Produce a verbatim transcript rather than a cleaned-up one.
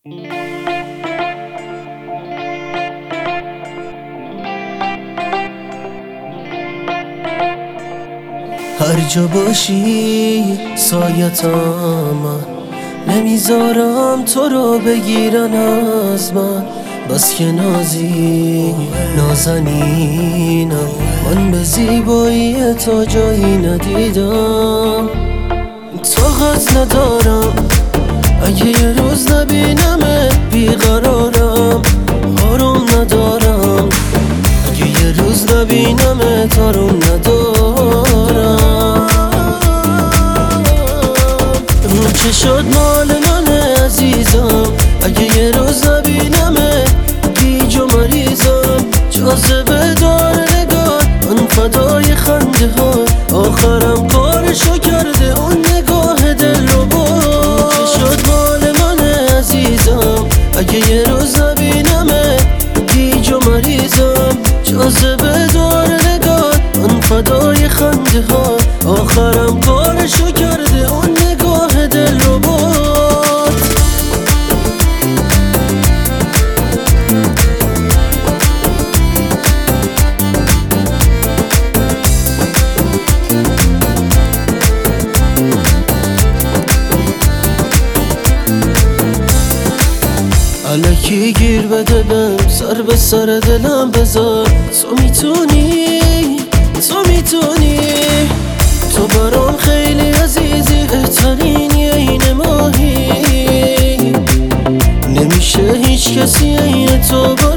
هر جا باشی سایتم، من نمیذارم تو رو بگیرن از من. بس که نازی نازنینم، من به زیبایی تو جایی ندیدم. طاقت ندارم اگه یه روز نبینمت بیقرارم. آروم ندارم اگه یه روز نبینمت آروم ندارم. اون چه شد مال منه عزیزم، اگه یه روز نبینمت گیج و مریضم. جاذبه دار نگاه، من فدای خنده ها، آخرم کارشو کرده اون نگاه دل رو برد. چه شد مال منه عزیزم، اگه یه روز نبینمت گیج و مریضم. جاذبه دار نگاه، من فدای خنده ها، آخرم کارشو کرده اون نگاه دل رو برد. الکی گیر بده بهم، سر به سر دلم بذار. تو میتونی تو میتونی تو برام خیلی عزیزی، بهترینی عین ماهی. نمیشه هیچ کسی عین تو.